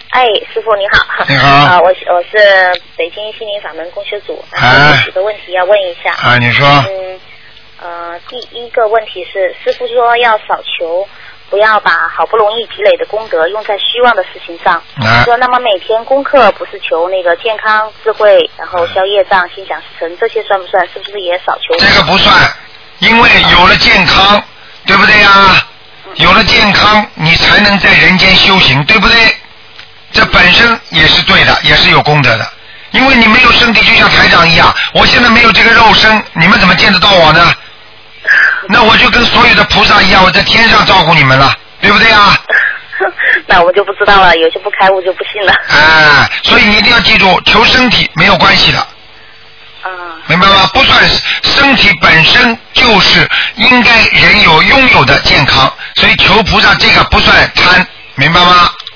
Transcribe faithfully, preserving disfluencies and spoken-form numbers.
哎，师傅你好。 你好。 啊，我我是北京心灵法门共修组，然后有几个问题要问一下。 啊，你说。 嗯，呃，第一个问题是，师傅说要少求，不要把好不容易积累的功德用在虚妄的事情上。 啊。 说那么每天功课不是求那个健康、智慧，然后消业障、心想事成，这些算不算？是不是也少求？ 这个不算，因为有了健康，对不对呀？有了健康，你才能在人间修行，对不对？这本身也是对的，也是有功德的。因为你没有身体，就像台长一样，我现在没有这个肉身，你们怎么见得到我呢？那我就跟所有的菩萨一样，我在天上照顾你们了，对不对啊？ 那我就不知道了，有些不开悟就不信了。 哎，所以你一定要记住，求身体没有关系的。 啊。 明白吗？不算，身体本身就是应该人有拥有的健康，所以求菩萨这个不算贪，明白吗？